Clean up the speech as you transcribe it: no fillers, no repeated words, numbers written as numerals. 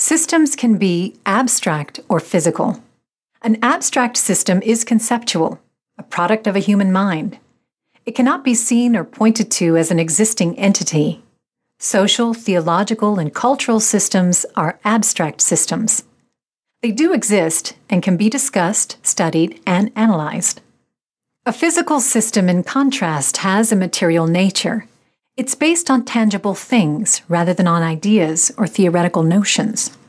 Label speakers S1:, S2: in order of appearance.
S1: Systems can be abstract or physical. An abstract system is conceptual, a product of a human mind. It cannot be seen or pointed to as an existing entity. Social, theological, and cultural systems are abstract systems. They do exist and can be discussed, studied, and analyzed. A physical system, in contrast, has a material nature. It's based on tangible things rather than on ideas or theoretical notions.